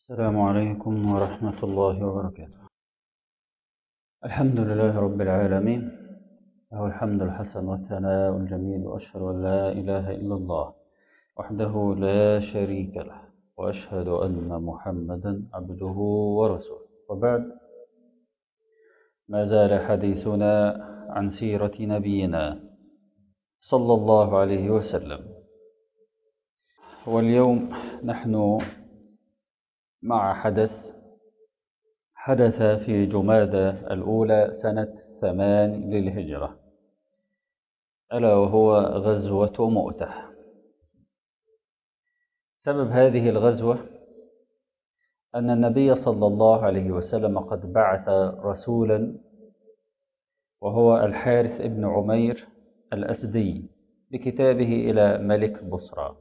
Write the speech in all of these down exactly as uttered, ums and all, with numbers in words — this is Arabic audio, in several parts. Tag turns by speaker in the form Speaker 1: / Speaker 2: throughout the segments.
Speaker 1: السلام عليكم ورحمة الله وبركاته. الحمد لله رب العالمين، له الحمد الحسن والثناء الجميل، وأشهد أن لا إله إلا الله وحده لا شريك له، وأشهد أن محمدا عبده ورسوله. وبعد، ما زال حديثنا عن سيرة نبينا صلى الله عليه وسلم، واليوم نحن مع حدث حدث في جمادى الأولى سنة ثمان للهجرة، ألا وهو غزوة مؤتة. سبب هذه الغزوة أن النبي صلى الله عليه وسلم قد بعث رسولا، وهو الحارث ابن عمير الأسدي، بكتابه إلى ملك بصرى،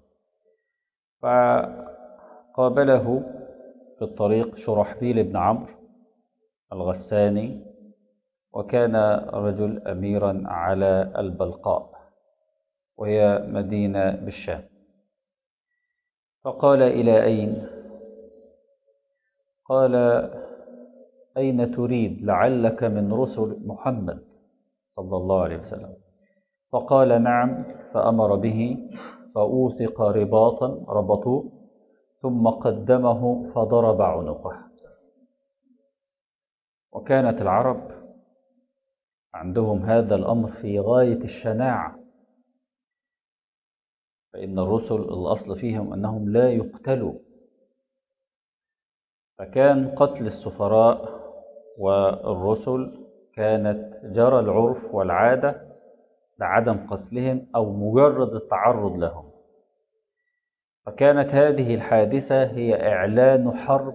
Speaker 1: فقابله في الطريق شرحبيل بن عمرو الغساني، وكان رجل أميرا على البلقاء، وهي مدينة بالشام. فقال: إلى أين؟ قال: أين تريد؟ لعلك من رسل محمد صلى الله عليه وسلم. فقال: نعم. فأمر به، فأوثق رباطا ربطوه، ثم قدمه فضرب عنقه. وكانت العرب عندهم هذا الأمر في غاية الشناعة، فإن الرسل الأصل فيهم أنهم لا يقتلوا، فكان قتل السفراء والرسل كانت جرى العرف والعادة لعدم قتلهم أو مجرد التعرض لهم. فكانت هذه الحادثة هي إعلان حرب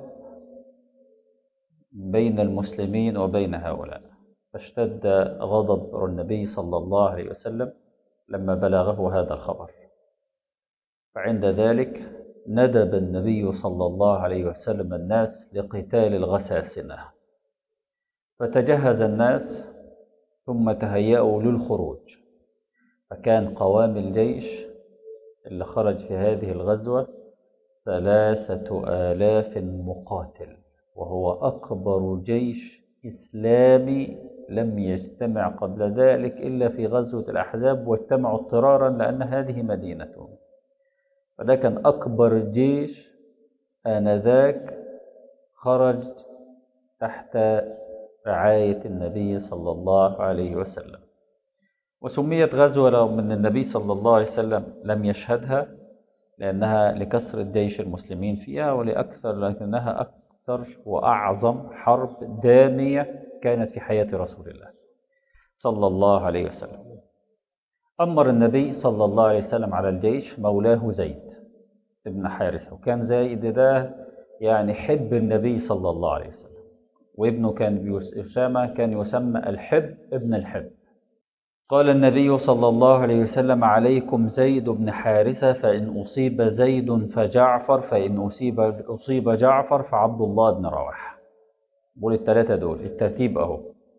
Speaker 1: بين المسلمين وبين هؤلاء، فاشتد غضب النبي صلى الله عليه وسلم لما بلغه هذا الخبر. فعند ذلك ندب النبي صلى الله عليه وسلم الناس لقتال الغساسنة، فتجهز الناس ثم تهيأوا للخروج. فكان قوام الجيش اللي خرج في هذه الغزوة ثلاثة آلاف مقاتل، وهو أكبر جيش إسلامي لم يجتمع قبل ذلك إلا في غزوة الأحزاب، واجتمعوا اضطرارا لأن هذه مدينتهم. فده كان أكبر جيش آنذاك خرج تحت رعاية النبي صلى الله عليه وسلم. وسميت غزوة رغم أن النبي صلى الله عليه وسلم لم يشهدها، لأنها لكثرة جيش المسلمين فيها ولأكثر، لكنها أكثر وأعظم حرب دامية كانت في حياة رسول الله صلى الله عليه وسلم. أمر النبي صلى الله عليه وسلم على الجيش مولاه زيد ابن حارثة، وكان زيد ده يعني حب النبي صلى الله عليه وسلم، وابنه كان أسامة كان يسمى الحب ابن الحب. قال النبي صلى الله عليه وسلم: عليكم زيد بن حارثة، فإن أصيب زيد فجعفر، فإن أصيب, أصيب جعفر فعبد الله بن رواحة. بقول الثلاثة دول الترتيب أهو.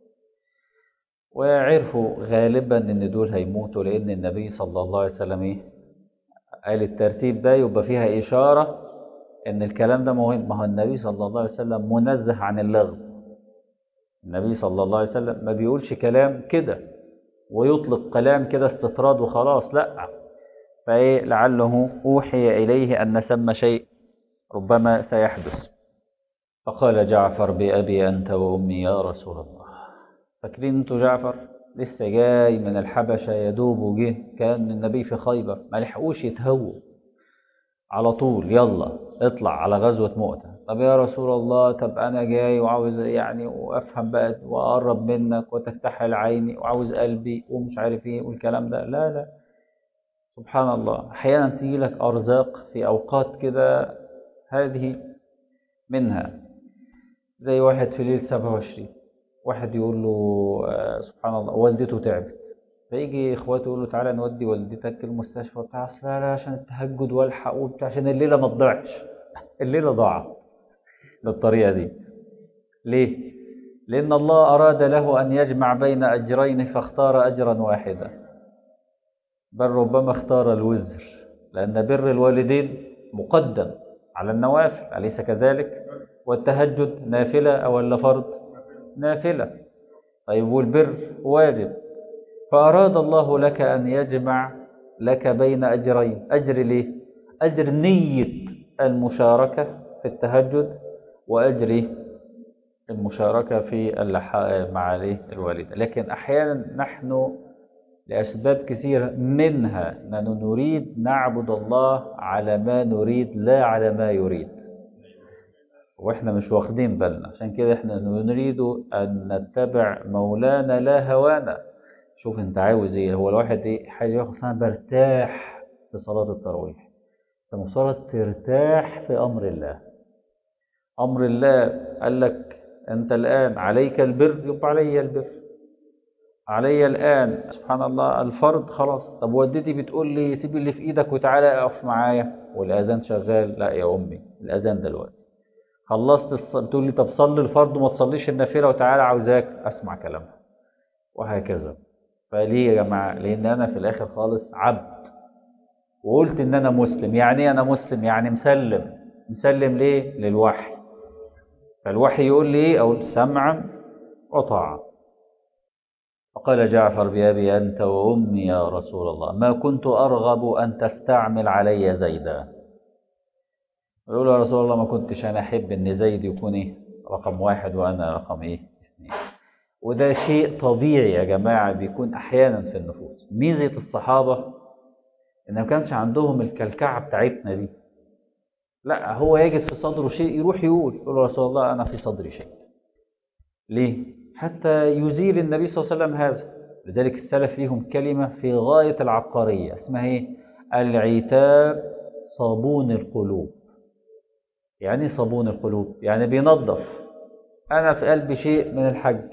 Speaker 1: وعرفوا غالبا أن دول هيموتوا، لأن النبي صلى الله عليه وسلم إيه؟ قال الترتيب ده يبقى فيها إشارة أن الكلام ده مهم. ما هو النبي صلى الله عليه وسلم منزه عن اللغو. النبي صلى الله عليه وسلم ما بيقولش كلام كده ويطلق كلام كده استطراد وخلاص، لا. فإيه؟ لعله أوحي إليه أن ثم شيء ربما سيحدث. فقال جعفر: بأبي أنت وأمي يا رسول الله. فاكرين أنتوا جعفر لسه جاي من الحبشة يدوب وجه، كان النبي في خيبر، ما لحقوش يتهووا على طول، يلا اطلع على غزوة مؤتة. طب يا رسول الله، طب أنا جاي وعاوز يعني وأفهم بقى وأقرب منك وتفتح عيني وعاوز قلبي ومش عارف إيه والكلام ده. لا لا، سبحان الله، أحيانا تيجي لك أرزاق في أوقات كده، هذه منها. زي واحد في ليلة سبعة وعشرين، واحد يقول له آه سبحان الله والدته تعبت، فيجي إخواته يقول له: تعالى نودي والدتك المستشفى بتاع. لا لا، عشان التهجد والحق وبتاع، عشان الليلة ما تضيعش. الليلة ضاعت بالطريقة دي. ليه؟ لأن الله أراد له أن يجمع بين أجرين فاختار أجرا واحدا، بل ربما اختار الوزر، لأن بر الوالدين مقدم على النوافل، أليس كذلك؟ والتهجد نافلة أو ولا فرض؟ نافلة. طيب والبر واجب. فأراد الله لك أن يجمع لك بين أجرين. أجر ليه؟ أجر نية المشاركة في التهجد، وأجر المشاركة في اللحاء مع الوالدة. لكن أحيانا نحن لأسباب كثيرة، منها أننا نريد نعبد الله على ما نريد لا على ما يريد، وإحنا مش واخدين بالنا. عشان كده إحنا نريد أن نتبع مولانا لا هوانا. شوف أنت عاوز إيه. هو الواحد إيه حاجة ياخد أنا برتاح في صلاة التراويح. أنت مفترض ترتاح في أمر الله. أمر الله قال لك أنت الآن عليك البر، يبقى علي البر. علي الآن سبحان الله الفرض، خلاص. طب والدتي بتقول لي سيب اللي في إيدك وتعالى اقف معايا والأذان شغال، لا يا أمي الأذان دلوقتي. خلصت الص... تقول لي طب صلي الفرض وما تصليش النافلة وتعالى عاوزاك أسمع كلامها، وهكذا. فليه يا جماعة؟ لأن أنا في الآخر خالص عبد، وقلت إن أنا مسلم. يعني إيه أنا مسلم؟ يعني مسلم. مسلم ليه؟ للوحي. فالوحي يقول لي إيه؟ أقول سمعا وطاعة. فقال جعفر بأبي أنت وأمي يا رسول الله ما كنت أرغب أن تستعمل علي زيدا. يقول يا رسول الله ما كنتش أنا أحب أن زيد يكون إيه؟ رقم واحد وأنا رقم إيه؟ اثنين. وده شيء طبيعي يا جماعة بيكون أحيانا في النفوس. ميزة الصحابة إن ما كانش عندهم الكلكعة بتاعتنا دي. لا، هو يجد في صدره شيء يروح يقول يقول يا رسول الله أنا في صدري شيء. ليه؟ حتى يزيل النبي صلى الله عليه وسلم هذا. لذلك السلف ليهم كلمة في غاية العبقرية اسمها ايه؟ العتاب صابون القلوب. يعني صابون القلوب يعني بينظف. أنا في قلبي شيء من الحج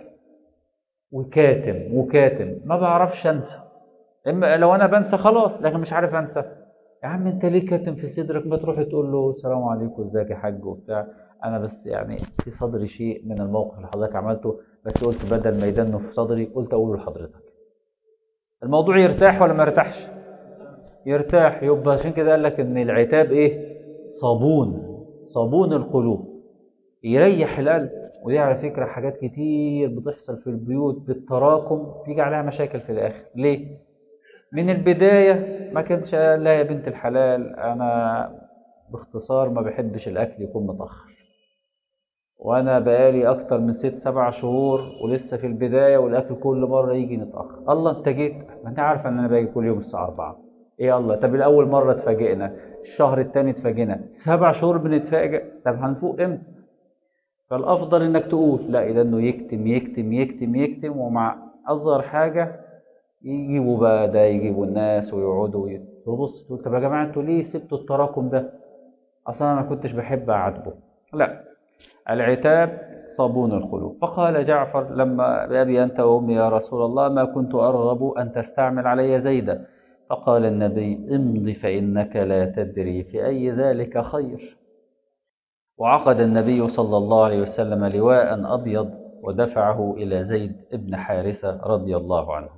Speaker 1: وكاتم وكاتم ما بعرفش أنسى. إما لو أنا بنسى خلاص، لكن مش عارف أنسى. يا عم أنت ليه كاتم في صدرك؟ ما تروح تقول له السلام عليكم ازيك يا حاج وبتاع. أنا بس يعني في صدري شيء من الموقف اللي حضرتك عملته، بس قلت بدل ما يدنه في صدري قلت أقوله لحضرتك. الموضوع يرتاح ولا ما يرتاحش؟ يرتاح. يبقى عشان كده قال لك ان العتاب ايه؟ صابون. صابون القلوب، يريح القلب. ودي على فكرة حاجات كتير بتحصل في البيوت بالتراكم تيجي عليها مشاكل في الآخر. ليه؟ من البداية ما كانش قال لا يا بنت الحلال أنا باختصار ما بحبش الأكل يكون متأخر، وأنا بقالي أكتر من ست سبع شهور ولسه في البداية والأكل كل مرة يجي نتأخر. الله أنت جيت، ما أنت عارف أن أنا باجي كل يوم الساعة أربعة. إيه الله؟ طب الأول مرة اتفاجئنا، الشهر التاني اتفاجئنا، سبع شهور بنتفاجئ، طب هنفوق إمتى؟ فالأفضل إنك تقول لا، إذا إنه يكتم يكتم يكتم يكتم، ومع أصغر حاجة يجيبوا بقى ده، يجيبوا الناس ويقعدوا تبص تقول طب يا جماعة أنتوا ليه سبتوا التراكم ده؟ أصلا أنا ما كنتش بحب أعاتبه. لا، العتاب صابون القلوب. فقال جعفر لما بأبي أنت وأمي يا رسول الله ما كنت أرغب أن تستعمل علي زيدا. فقال النبي امض فإنك لا تدري في أي ذلك خير. وعقد النبي صلى الله عليه وسلم لواء أبيض ودفعه إلى زيد بن حارثة رضي الله عنه،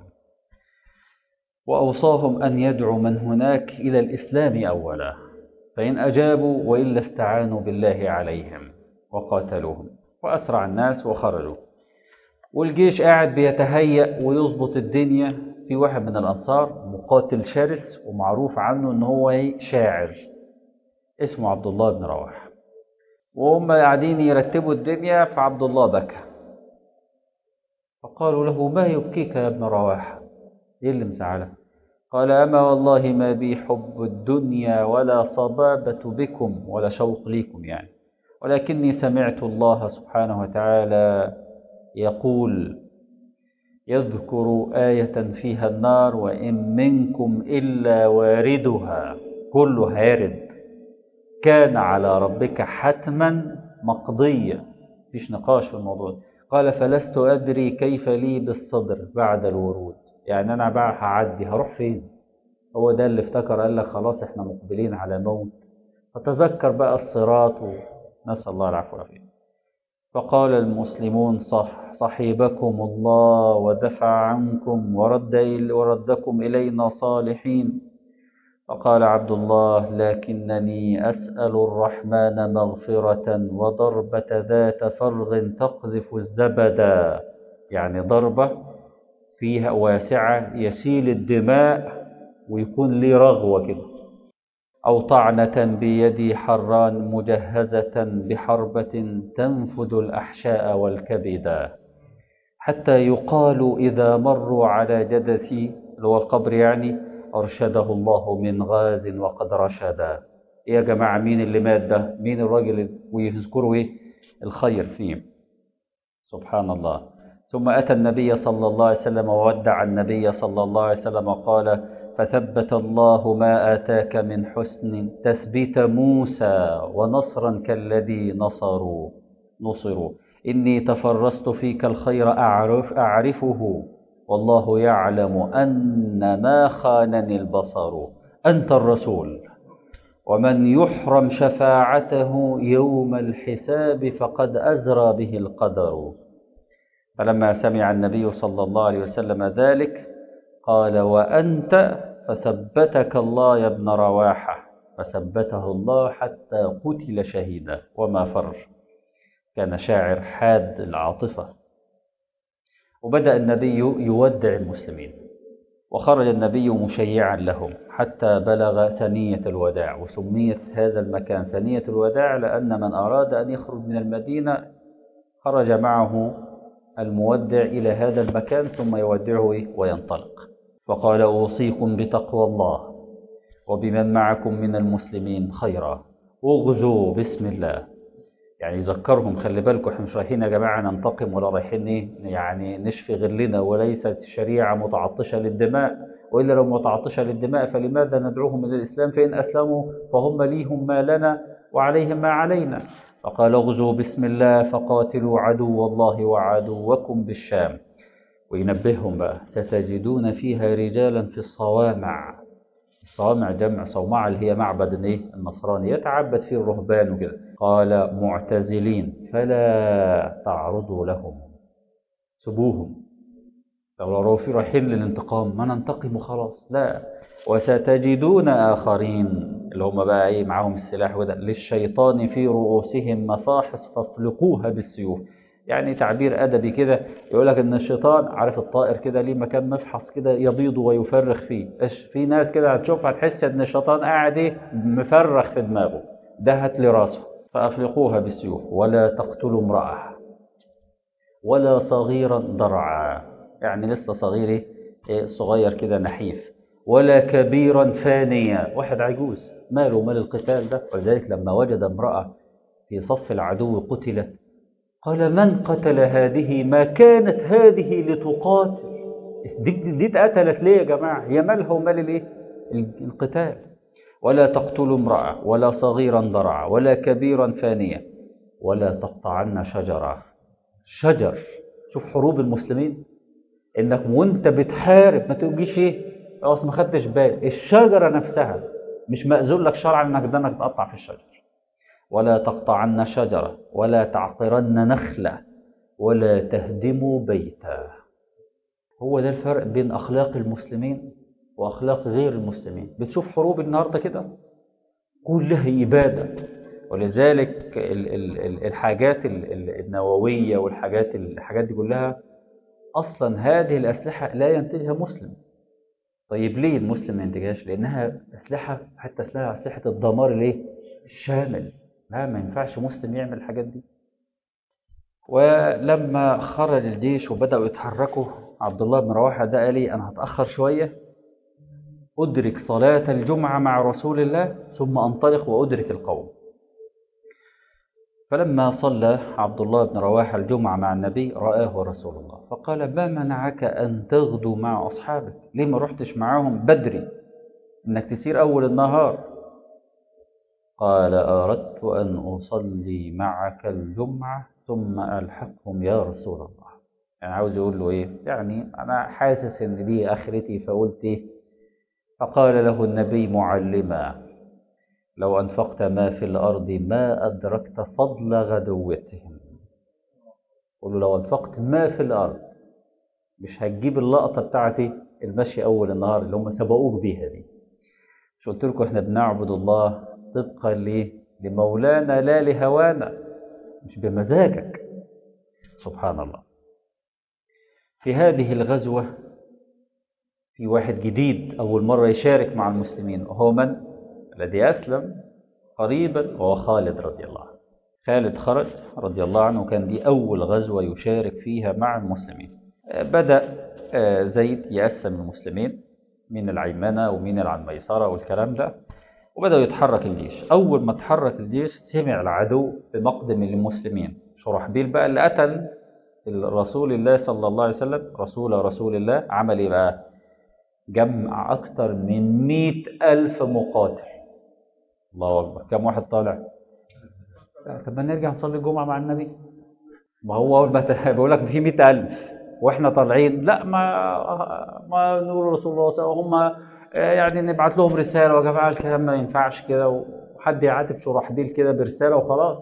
Speaker 1: وأوصاهم أن يدعوا من هناك إلى الإسلام أولا، فإن أجابوا وإلا استعانوا بالله عليهم وقاتلوهم. وأسرع الناس وخرجوا، والجيش قاعد بيتهيأ ويظبط الدنيا. في واحد من الأنصار مقاتل شرس ومعروف عنه أنه هو شاعر اسمه عبد الله بن رواحة، وهم قاعدين يرتبوا الدنيا فعبد الله بكى. فقالوا له ما يبكيك يا ابن رواحة؟ إيه اللي مزعلك؟ قال أما والله ما بي حب الدنيا ولا صبابة بكم ولا شوق ليكم يعني، ولكني سمعت الله سبحانه وتعالى يقول يذكر آية فيها النار وإن منكم إلا واردها كله هارد كان على ربك حتما مقضيا. مفيش نقاش في الموضوع. قال فلست أدري كيف لي بالصدر بعد الورود. يعني أنا بقى هعدي هروح فين؟ هو ده اللي افتكر قال لك خلاص احنا مقبلين على موت. فتذكر بقى الصراط ونسأل الله العفو والعافية. فقال المسلمون صح صحيبكم الله ودفع عنكم ورد وردكم إلينا صالحين. فقال عبد الله: لكنني أسأل الرحمن مغفرة وضربة ذات فرغ تقذف الزبدا، يعني ضربة فيها واسعة يسيل الدماء ويكون لي رغوة كده، أو طعنة بيدي حران مجهزة بحربة تنفذ الأحشاء والكبدا، حتى يقال إذا مروا على جدثي، اللي هو القبر يعني، أرشده الله من غاز وقد رشدا. يا جماعة مين اللي مات ده؟ مين الراجل؟ ويذكروا إيه الخير فيه. سبحان الله. ثم أتى النبي صلى الله عليه وسلم وودع النبي صلى الله عليه وسلم وقال: فثبت الله ما آتاك من حسن تثبيت موسى ونصرا كالذي نصروا نصروا إني تفرست فيك الخير أعرف أعرفه، والله يعلم أن ما خانني البصر. أنت الرسول، ومن يحرم شفاعته يوم الحساب فقد أزرى به القدر. فلما سمع النبي صلى الله عليه وسلم ذلك قال: وأنت فثبتك الله يا ابن رواحة. فثبته الله حتى قتل شهيدا وما فر. كان شاعر حاد العاطفة. وبدأ النبي يودع المسلمين، وخرج النبي مشيعا لهم حتى بلغ ثنية الوداع. وسميت هذا المكان ثنية الوداع لأن من أراد أن يخرج من المدينة خرج معه المودع إلى هذا المكان ثم يودعه وينطلق. فقال: أوصيكم بتقوى الله وبمن معكم من المسلمين خيرا، اغزوا بسم الله. يعني يذكرهم: خلي بالكم احنا مش رايحين يا جماعة ننتقم، ولا رايحين ايه يعني نشفي غلنا، وليست الشريعة متعطشة للدماء، وإلا لو متعطشة للدماء فلماذا ندعوهم إلى الإسلام؟ فإن أسلموا فهم ليهم ما لنا وعليهم ما علينا. فقال: اغزوا بسم الله فقاتلوا عدو الله وعدوكم بالشام. وينبههم بقى: ستجدون فيها رجالا في الصوامع. الصوامع جمع صومعة اللي هي معبد ايه النصراني يتعبد فيه الرهبان وكده. قال: معتزلين فلا تعرضوا لهم، سبوهم. لو لو في رايحين للانتقام ما ننتقم وخلاص، لا. وستجدون آخرين اللي هم بقى ايه معاهم السلاح وده، للشيطان في رؤوسهم مصاحف فافلقوها بالسيوف. يعني تعبير أدبي كده يقول لك إن الشيطان عارف الطائر كده ليه مكان مفحص كده يبيض ويفرخ فيه. إيش في ناس كده هتشوفها تحس إن الشيطان قاعد إيه مفرخ في دماغه، دهت لراسه. فأفلقوها بالسيوف ولا تقتلوا امرأة ولا صغيرا ضرعا، يعني لسه صغير إيه صغير كده نحيف، ولا كبيرا فانيا، واحد عجوز ماله مال القتال ده. ولذلك لما وجد امرأة في صف العدو قتلت قال: من قتل هذه؟ ما كانت هذه لتقاتل. دي, دي اتقتلت ليه يا جماعة؟ هي مالها ومال الايه القتال. ولا تقتلوا امرأة ولا صغيرا ضرعا ولا كبيرا فانيا ولا تقطعن شجرة. شجر، شوف حروب المسلمين، انك وانت بتحارب ما تجيش ايه خلاص ما خدتش بالك، الشجرة نفسها مش مأذون لك شرعا انك ده انك تقطع في الشجر. ولا تقطعن شجرة ولا تعقرن نخلة ولا تهدموا بيتا. هو ده الفرق بين أخلاق المسلمين وأخلاق غير المسلمين. بتشوف حروب النهاردة كده كلها إبادة. ولذلك الحاجات النووية والحاجات الحاجات دي كلها أصلا هذه الأسلحة لا ينتجها مسلم. طيب ليه المسلم ما ينتجهاش؟ لأنها أسلحة، حتى أسلحة أسلحة الدمار الايه الشامل. لا، ما ينفعش مسلم يعمل الحاجات دي. ولما خرج الجيش وبدأوا يتحركوا عبد الله بن رواحة ده قال لي: أنا هتأخر شوية أدرك صلاة الجمعة مع رسول الله ثم أنطلق وأدرك القوم. فلما صلى عبد الله بن رواحة الجمعة مع النبي رآه رسول الله فقال: ما منعك أن تغدو مع أصحابك؟ ليه ما رحتش معاهم بدري إنك تسير أول النهار؟ قال: أردت أن أصلي معك الجمعة ثم ألحقهم يا رسول الله. يعني عاوز يقول له إيه؟ يعني أنا حاسس إن دي آخرتي فقلت إيه؟ فقال له النبي معلما: لو أنفقت ما في الأرض ما أدركت فضل غدوتهم. قل له: لو أنفقت ما في الأرض، مش هتجيب اللقطة بتاعتي المشي أول النهار اللي هم سبقوك بيها دي، مش قلت لكم احنا بنعبد الله طبقا ليه؟ لمولانا لا لهوانا، مش بمزاجك. سبحان الله. في هذه الغزوة في واحد جديد أول مرة يشارك مع المسلمين، وهو من؟ الذي أسلم قريبا، وهو خالد رضي الله عنه. خالد خرج رضي الله عنه، وكان دي أول غزوة يشارك فيها مع المسلمين. بدأ زيد يقسم المسلمين مين العيمنة ومين العميسرة والكلام ده، وبدأوا يتحرك الجيش. أول ما تحرك الجيش سمع العدو بمقدم المسلمين. شرحبيل بقى اللي قتل رسول الله صلى الله عليه وسلم، رسول رسول الله، عمل ايه بقى؟ جمع أكثر من مئة ألف مقاتل. الله أكبر. كم واحد طالع؟ طب ما نرجع نصلي الجمعة مع النبي. ما هو أول ما بيقول لك في مئة ألف وإحنا طالعين، لا ما ما نور رسول الله صلى الله عليه وسلم، هم يعني نبعت لهم رسالة. ويا جماعة الكلام ما ينفعش كده، وحد يعاتب شرحبيل كده برسالة وخلاص.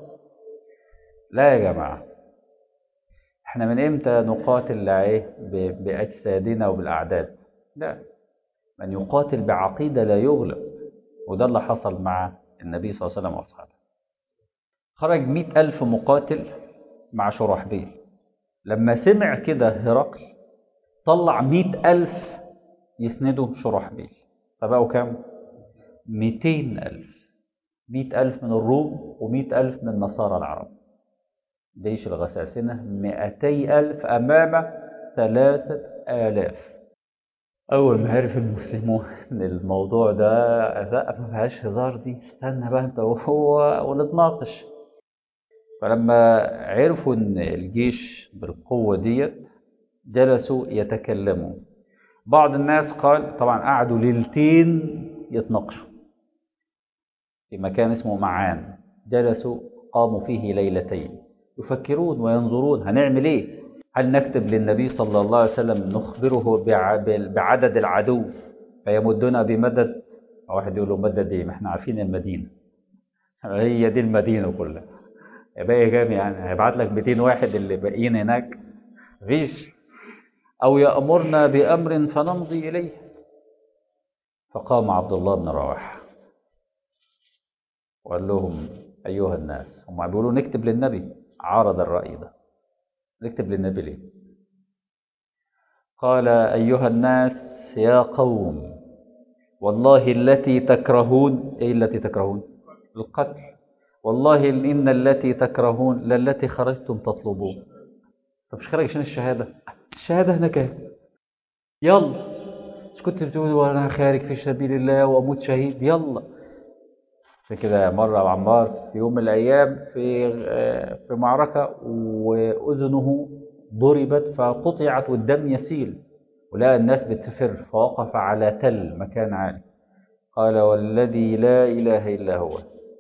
Speaker 1: لا يا جماعة، احنا من امتى نقاتل ايه بأجسادنا وبالأعداد؟ لا، من يقاتل بعقيدة لا يغلب. وده اللي حصل مع النبي صلى الله عليه وسلم وأصحابه. خرج مئة ألف مقاتل مع شرحبيل. لما سمع كده هرقل طلع مئة ألف يسندوا شرحبيل، فبقوا كام؟ مئتين ألف. مئة ألف من الروم ومئة ألف من النصارى العرب. جيش الغساسنة مئتي ألف أمام ثلاثة آلاف. أول ما عرف المسلمون إن الموضوع ده لا ما فيهاش هزار، دي استنى بقى أنت وهو ونتناقش. فلما عرفوا إن الجيش بالقوة ديت جلسوا يتكلموا. بعض الناس قال طبعا قعدوا ليلتين يتناقشوا في مكان اسمه معان. جلسوا قاموا فيه ليلتين يفكرون وينظرون هنعمل ايه؟ هل نكتب للنبي صلى الله عليه وسلم نخبره بعدد العدو فيمدنا بمدد؟ واحد يقول له مدد ايه؟ ما احنا عارفين المدينة، هي دي المدينة كلها، باقي كام يعني؟ هيبعت لك مئتين واحد اللي باقيين هناك؟ مفيش. او يأمرنا بأمر فنمضي اليه. فقام عبد الله بن رواحة وقال لهم أيها الناس، هم بيقولوا نكتب للنبي، عارض الرأي ده، نكتب للنبي ليه؟ قال أيها الناس يا قوم، والله التي تكرهون، إيه التي تكرهون؟ القتل. والله إن التي تكرهون للتي خرجتم تطلبون. طب مش خارج عشان الشهادة؟ الشهادة هناك اهي، يلا. مش كنت بتقول وانا خارج في سبيل الله واموت شهيد؟ يلا. عشان كده مرة عمار في يوم من الأيام في في معركة وأذنه ضربت فقطعت والدم يسيل، ولقى الناس بتفر فوقف على تل مكان عالي. قال والذي لا إله إلا هو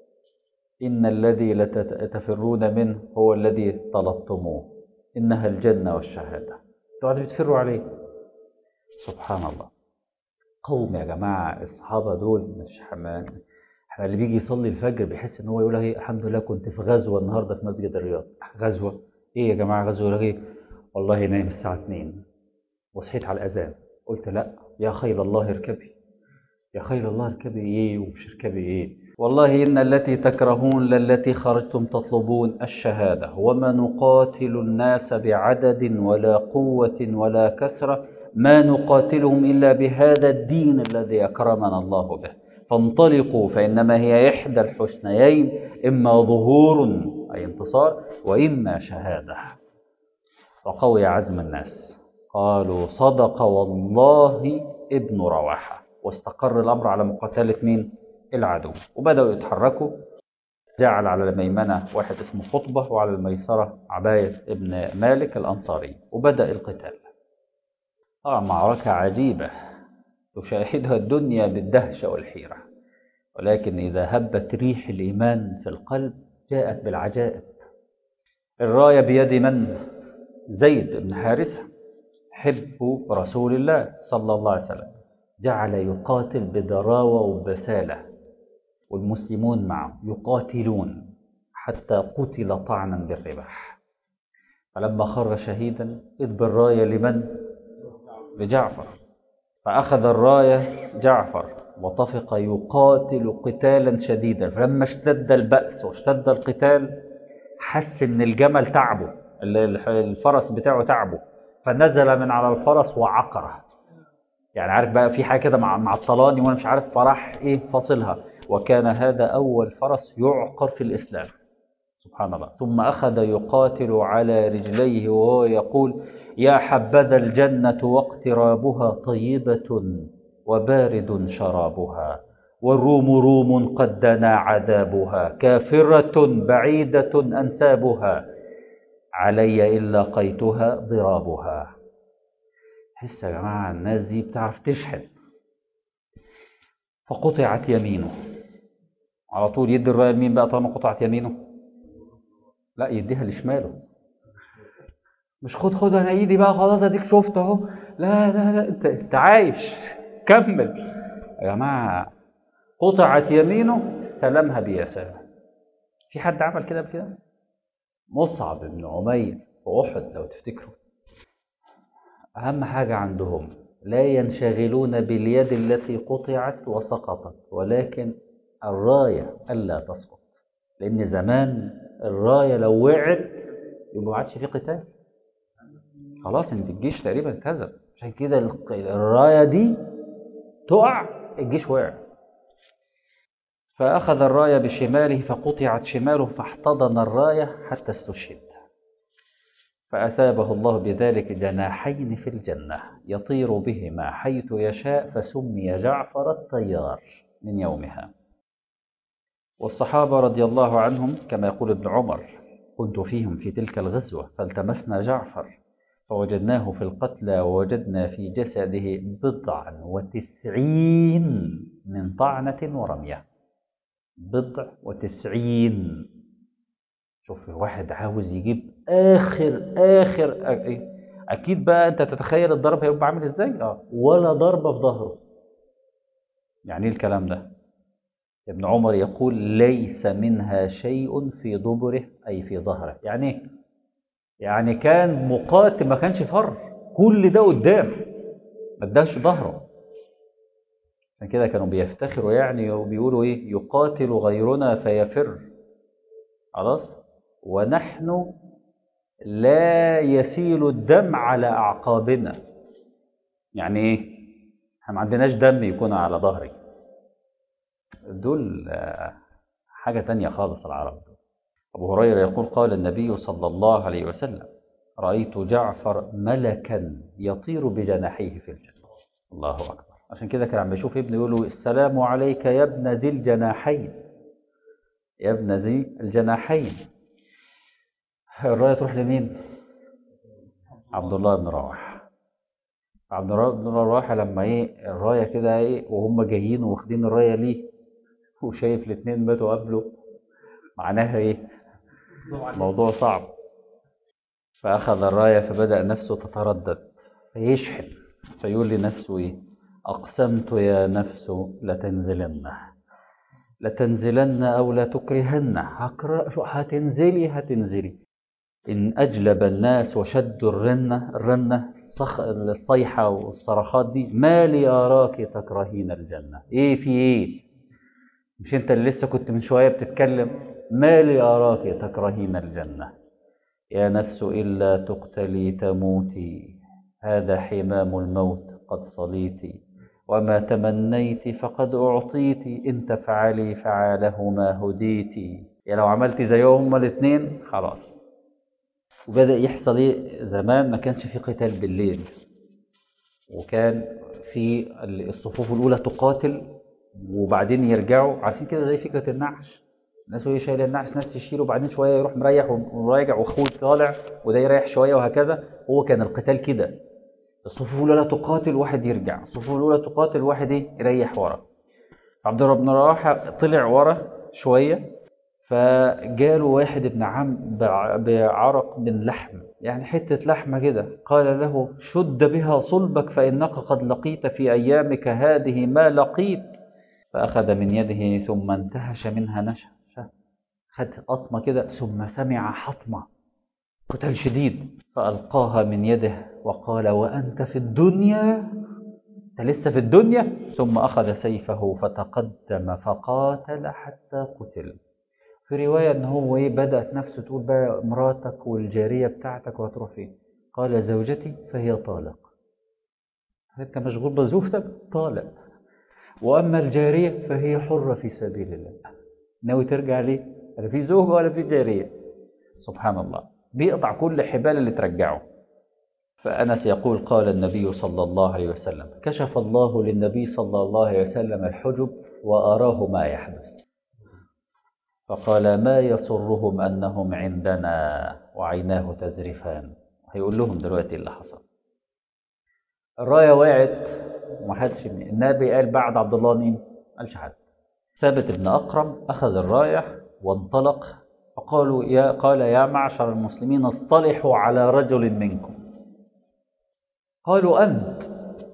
Speaker 1: إن الذي لتفرون منه هو الذي طلبتموه، إنها الجنة والشهادة. انتوا بتفروا عليه. سبحان الله. قوم يا جماعة الصحابة دول مش حمان. احنا اللي بيجي يصلي الفجر بيحس ان هو يقول ايه الحمد لله كنت في غزوة النهاردة في مسجد الرياض. غزوة ايه يا جماعة؟ غزوة ايه؟ والله نايم الساعة اتنين وصحيت على الأذان قلت لا يا خيل الله اركبي، يا خيل الله اركبي ايه ومش اركبي ايه. والله إن التي تكرهون للتي خرجتم تطلبون الشهادة، وما نقاتل الناس بعدد ولا قوة ولا كثرة، ما نقاتلهم إلا بهذا الدين الذي أكرمنا الله به. فانطلقوا فإنما هي إحدى الحسنيين، إما ظهور أي انتصار وإما شهادة. وقوي عزم الناس قالوا صدق والله ابن رواحة، واستقر الأمر على مقاتلة مين؟ العدو. وبدأوا يتحركوا. جعل على الميمنة واحد اسمه خطبة وعلى الميسرة عباية ابن مالك الأنصاري، وبدأ القتال. طبعا معركة عجيبة تشاهدها الدنيا بالدهشة والحيرة، ولكن إذا هبت ريح الإيمان في القلب جاءت بالعجائب. الراية بيد من؟ زيد بن حارثة حب رسول الله صلى الله عليه وسلم، جعل يقاتل بدراوة وبسالة، والمسلمون معه يقاتلون حتى قتل طعنا بالرباح. فلما خر شهيدا إذ بالراية لمن؟ لجعفر. فأخذ الراية جعفر وطفق يقاتل قتالا شديدا. فلما اشتد البأس واشتد القتال حس ان الجمل تعبه، الفرس بتاعه تعبه، فنزل من على الفرس وعقره. يعني عارف بقى في حاجة كده مع معطلاني وانا مش عارف، فراح ايه فاصلها. وكان هذا اول فرس يعقر في الاسلام، سبحان الله. ثم اخذ يقاتل على رجليه وهو يقول: يا حبذا الجنة واقترابها طيبة وبارد شرابها، والروم روم قد دنا عذابها، كافرة بعيدة أنسابها، علي إن لقيتها ضرابها. حس يا جماعة الناس دي بتعرف تشحن. فقطعت يمينه على طول. يدي الراية لمين بقى طالما قطعت يمينه؟ لا، يديها لشماله. مش خد خد انا ايدي بقى خلاص اديك شفت اهو. لا لا لا، انت انت عايش، كمل يا جماعة. قطعت يمينه استلمها بيساره. في حد عمل كده بكده؟ مصعب بن عمير في أحد لو تفتكروا. أهم حاجة عندهم لا ينشغلون باليد التي قطعت وسقطت، ولكن الراية ألا تسقط. لأن زمان الراية لو وقعت يبقى ما عادش في قتال، خلاص انت الجيش تقريبا اتهزم. عشان كده الراية دي تقع الجيش وقع. فأخذ الراية بشماله فقطعت شماله، فاحتضن الراية حتى استشهد. فأثابه الله بذلك جناحين في الجنة يطير بهما حيث يشاء، فسمي جعفر الطيار من يومها. والصحابة رضي الله عنهم كما يقول ابن عمر: كنت فيهم في تلك الغزوة فالتمسنا جعفر فوجدناه في القتلى، ووجدنا في جسده بضعا وتسعين من طعنة ورمية. بضع وتسعين. شوف واحد عاوز يجيب آخر آخر أكيد بقى أنت تتخيل الضرب هيبقى عامل إزاي؟ آه ولا ضربة في ظهره. يعني إيه الكلام ده؟ ابن عمر يقول: ليس منها شيء في دبره أي في ظهره. يعني إيه؟ يعني كان مقاتل ما كانش فر، كل ده قدام ما اداش ظهره. عشان كده كانوا بيفتخروا يعني وبيقولوا إيه: يقاتل غيرنا فيفر، خلاص، ونحن لا يسيل الدم على أعقابنا. يعني إيه؟ احنا ما عندناش دم يكون على ظهري. دول حاجة تانية خالص العرب. أبو هريرة يقول: قال النبي صلى الله عليه وسلم: رأيت جعفر ملكا يطير بجناحيه في الجنة. الله أكبر. عشان كده كان عم يشوف ابنه يقول له: السلام عليك يا ابن ذي الجناحين، يا ابن ذي الجناحين. الراية تروح لمين؟ عبد الله بن رواحة. عبد الله بن رواحة لما ايه الراية كده ايه وهم جايين واخدين الراية ليه وشايف الاثنين ماتوا قبله، معناها ايه؟ موضوع صعب. فأخذ الراية فبدأ نفسه تتردد فيشحن، فيقول لنفسه ايه: أقسمت يا نفس لتنزلن، لتنزلن أو لا تكرهن. هتنزلي هتنزلي. إن أجلب الناس وشدوا الرنة الرنة صخ... الصيحة والصرخات دي: ما لي أراك تكرهين الجنة. إيه في إيه؟ مش أنت اللي لسه كنت من شوية بتتكلم؟ ما لي أراك تكرهين الجنة. يا نفس إلا تقتلي تموتي، هذا حمام الموت قد صليتي، وما تمنيت فقد أعطيتي، إن تفعلي فعاله ما هديتي. يعني لو عملتي زيهم هما الاثنين خلاص. وبدأ يحصل ايه؟ زمان ما كانش في قتال بالليل، وكان في الصفوف الأولى تقاتل وبعدين يرجعوا. عارفين كده زي فكرة النعش، ناس وهي شايله النعش ناس تشيله وبعدين شوية يروح مريح وراجع واخوه طالع وده يريح شوية وهكذا. هو كان القتال كده، الصفوف الأولى تقاتل واحد يرجع، الصفوف الأولى تقاتل واحد ايه يريح ورا. عبد الله بن رواحة طلع ورا شوية، فجاله واحد ابن عم بعرق من لحم، يعني حتة لحمة كده، قال له: شد بها صلبك فإنك قد لقيت في أيامك هذه ما لقيت. فأخذ من يده ثم انتهش منها نشا، خد قطمة كده ثم سمع حطمة، قتال شديد، فألقاها من يده وقال: وأنت في الدنيا أنت لسه في الدنيا. ثم أخذ سيفه فتقدم فقاتل حتى قتل. في رواية أن هو إيه بدأت نفسه تقول بقى مراتك والجارية بتاعتك وهتروح فين؟ قال زوجتي فهي طالق. أنت مشغول بزوجتك طالق. وأما الجارية فهي حرة في سبيل الله. ناوي ترجع ليه؟ لا في زوجة ولا في جارية. سبحان الله، بيقطع كل حبال اللي ترجعه. فأنس يقول قال النبي صلى الله عليه وسلم كشف الله للنبي صلى الله عليه وسلم الحجب وأراه ما يحدث، فقال ما يسرهم أنهم عندنا وعيناه تزرفان. هيقول لهم دلوقتي اللي حصل. الراية وقعت ومحدش من النبي قال بعد عبد الله مين؟ قالش حد. ثابت بن أقرم أخذ الراية وانطلق، فقالوا يا قال يا معشر المسلمين اصطلحوا على رجل منكم. قالوا أنت.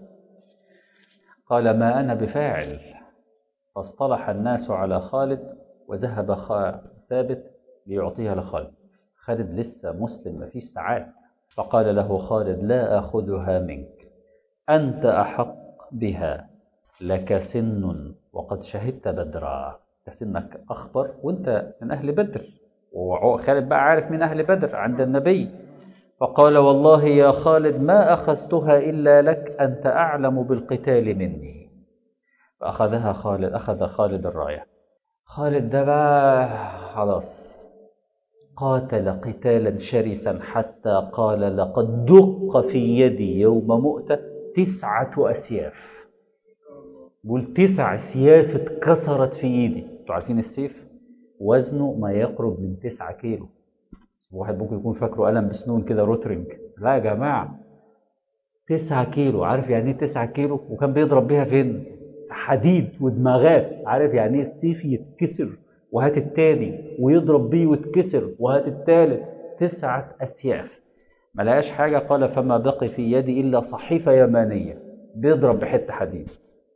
Speaker 1: قال ما أنا بفاعل. فاصطلح الناس على خالد وذهب ثابت ليعطيها لخالد. خالد لسه مسلم ما فيش ساعات. فقال له خالد لا أخذها منك، أنت أحق بها، لك سن وقد شهدت بدرا. سنك أخبر وأنت من أهل بدر. وخالد بقى عارف من أهل بدر عند النبي. فقال والله يا خالد ما أخذتها إلا لك، أنت أعلم بالقتال مني. فأخذها خالد، أخذ خالد الراية. خالد ده بقى خلاص قاتل قتالا شرسا حتى قال لقد دق في يدي يوم مؤتة تسعة أسياف. بقول تسع سياف اتكسرت في ايدي. انتوا عارفين السيف وزنه ما يقرب من تسعة كيلو. واحد ممكن يكون فاكره قلم بسنون كده روترنج، لا يا جماعة تسعة كيلو. عارف يعني ايه تسعة كيلو؟ وكان بيضرب بيها فين؟ حديد ودماغات. عارف يعني ايه السيف يتكسر وهات التاني ويضرب بيه ويتكسر وهات التالت؟ تسعة أسياف. ما لقاش حاجة. قال فما بقي في يدي إلا صحيفة يمانية، بيضرب بحتة حديد.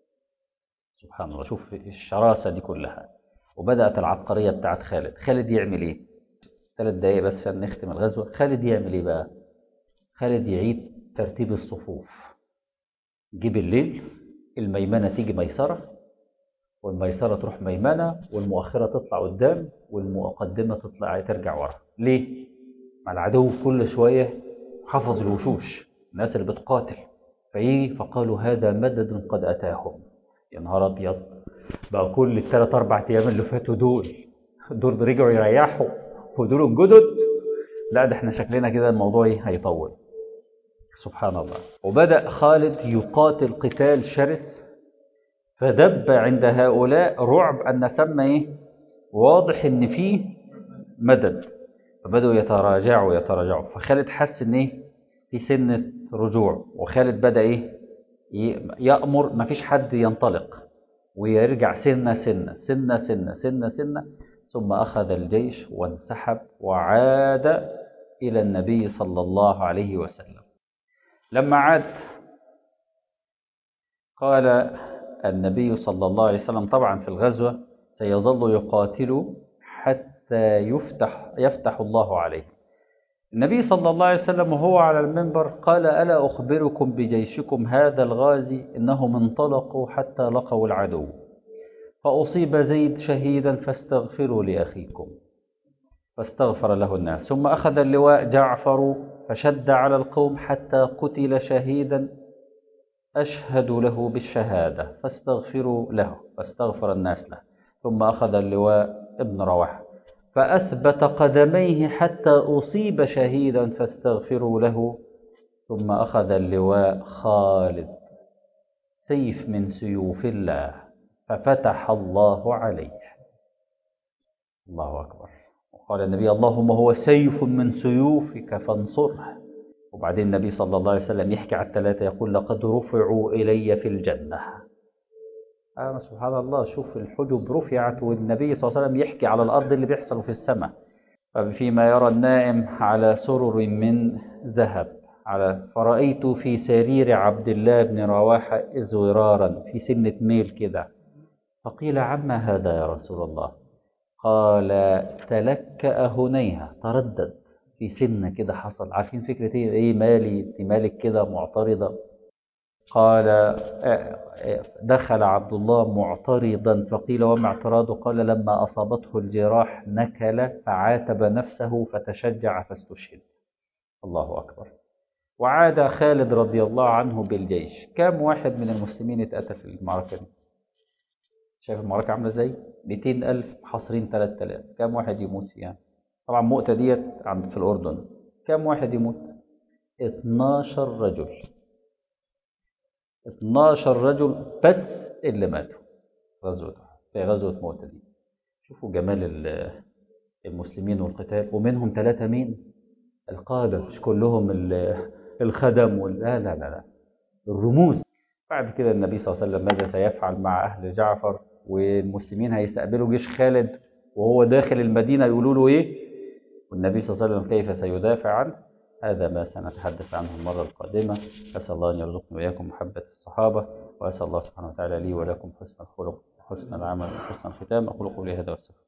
Speaker 1: سبحان الله، شوف الشراسة دي كلها. وبدأت العبقرية بتاعت خالد. خالد يعمل ايه؟ ثلاث دقايق بس عشان نختم الغزوة. خالد يعمل ايه بقى؟ خالد يعيد ترتيب الصفوف. جيب الليل الميمنة تيجي ميسرة، والميسرة تروح ميمنة، والمؤخرة تطلع قدام، والمقدمة تطلع ترجع ورا. ليه؟ مع العدو كل شوية حفظ الوشوش الناس اللي بتقاتل. فايه فقالوا هذا مدد قد أتاهم. يا نهار أبيض، بقى كل الثلاث أربع أيام اللي فاتوا دول دول رجعوا يريحوا ودول الجدد؟ لا ده احنا شكلنا كده الموضوع هيطول. سبحان الله. وبدأ خالد يقاتل قتال شرس، فدب عند هؤلاء رعب أن سمى إيه؟ واضح إن فيه مدد. فبدأوا يتراجعوا يتراجعوا فخالد حس إن إيه؟ في سنة رجوع. وخالد بدأ إيه؟ يأمر ما فيش حد ينطلق ويرجع سنة سنة سنة سنة سنة سنة. ثم أخذ الجيش وانسحب وعاد إلى النبي صلى الله عليه وسلم. لما عاد قال النبي صلى الله عليه وسلم طبعا في الغزوة سيظل يقاتل حتى يفتح, يفتح الله عليه. النبي صلى الله عليه وسلم وهو على المنبر قال ألا أخبركم بجيشكم هذا الغازي إنهم انطلقوا حتى لقوا العدو، فأصيب زيد شهيدا فاستغفروا لأخيكم. فاستغفر له الناس. ثم أخذ اللواء جعفر فشد على القوم حتى قتل شهيدا أشهد له بالشهادة فاستغفروا له، فاستغفر الناس له. ثم أخذ اللواء ابن رواحة فأثبت قدميه حتى أصيب شهيدا فاستغفروا له. ثم أخذ اللواء خالد سيف من سيوف الله ففتح الله عليه. الله أكبر. وقال النبي اللهم هو سيف من سيوفك فانصره. وبعدين النبي صلى الله عليه وسلم يحكي على الثلاثة يقول لقد رفعوا إلي في الجنة. آه سبحان الله، شوف الحجب رفعت والنبي صلى الله عليه وسلم يحكي على الأرض اللي بيحصل في السماء. فيما يرى النائم على سرر من ذهب على فرأيت في سرير عبد الله بن رواحة إزورارا في سنة ميل كده. فقيل عما هذا يا رسول الله؟ قال تلكأ هنيها، تردد في سنة كده حصل. عارفين فكرة ايه؟ ايه مالي انت مالك كده معترضة؟ قال دخل عبد الله معترضا فقيل وما اعتراضه؟ قال لما أصابته الجراح نكل فعاتب نفسه فتشجع فاستشهد. الله أكبر. وعاد خالد رضي الله عنه بالجيش. كم واحد من المسلمين اتقتل في المعركة دي؟ شايف المعركة عاملة ازاي؟ مئتين ألف محاصرين ثلاثة آلاف، كم واحد يموت يعني؟ طبعا مؤتة ديت عند في الأردن، كم واحد يموت؟ اتناشر رجل. اتناشر رجل بس اللي ماتوا في غزوة في غزوة مؤتة دي. شوفوا جمال المسلمين والقتال. ومنهم ثلاثة مين؟ القادة، مش كلهم الخدم وال... لا لا لا لا الرموز. بعد كده النبي صلى الله عليه وسلم ماذا سيفعل مع أهل جعفر؟ والمسلمين هيستقبلوا جيش خالد وهو داخل المدينة يقولوا له إيه؟ والنبي صلى الله عليه وسلم كيف سيدافع عنه؟ هذا ما سنتحدث عنه المرة القادمة. أسأل الله أن يرزقني وإياكم محبة الصحابة، وأسأل الله سبحانه وتعالى لي ولكم حسن الخلق وحسن العمل وحسن الختام. أقول قولي هذا واستغفر